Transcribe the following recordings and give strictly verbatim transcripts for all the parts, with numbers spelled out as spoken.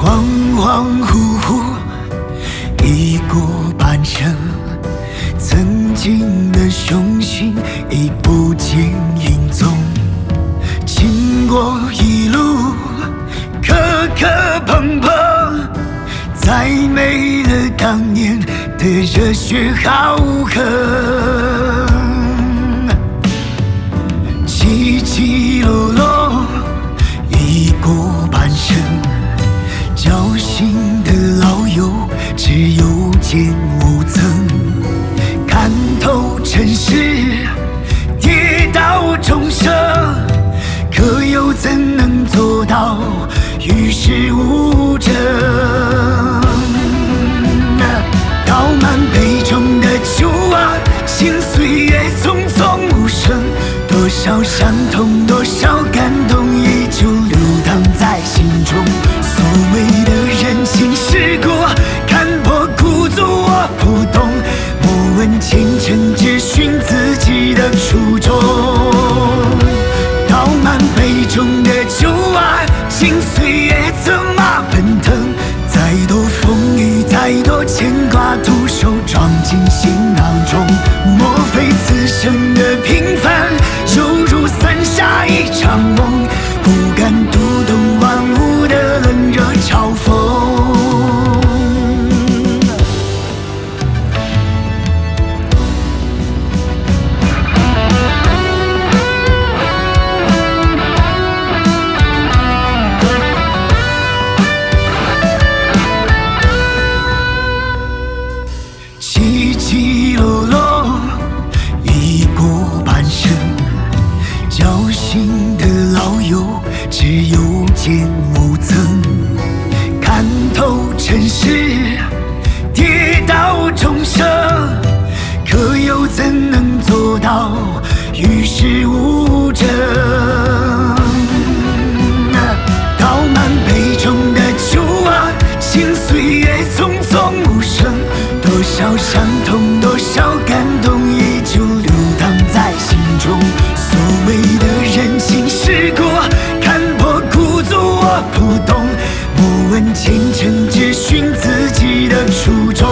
恍恍惚惚，已过半生，曾经的雄心已不见影踪。经过一路磕磕碰碰，再没了当年的热血豪横。起起落落，已过半生，侥幸的老友只有见无增。看透尘世，跌倒重生，可又怎能做到与世无争？倒满杯中的酒啊，请岁月匆匆无声。多少伤痛，多少感动，依旧流淌在心中。所谓的人情世故，看破故作我不懂。莫问前程，只寻自己的初衷。倒满杯中的酒啊，请岁月策马奔腾。再多风雨，再多牵挂，徒手装进行囊中。莫非此生的平凡，犹如伞下一场梦，不敢读懂万物的冷热嘲讽。起起落落，已过半生，侥幸的老友只有见无增。看透尘世，跌倒重生，可又怎能做到与世无争？倒满杯中的酒啊，请岁月匆匆无声。多少伤痛，多少感动，依旧流淌在心中。所谓的人情世故，看破故作我不懂。莫问前程，只寻自己的初衷。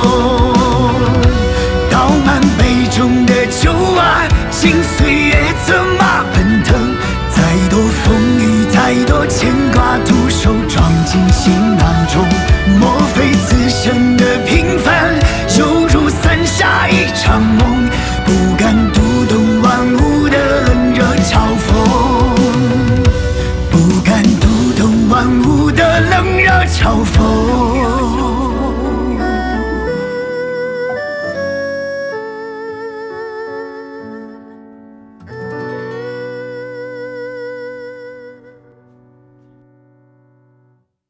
倒满杯中的酒啊，请岁月策马奔腾。再多风雨，再多牵挂，徒手装进行囊中。莫非此生的平凡，犹如伞下一场梦，不敢读懂万物的冷热嘲讽，不敢读懂万物的冷热嘲讽。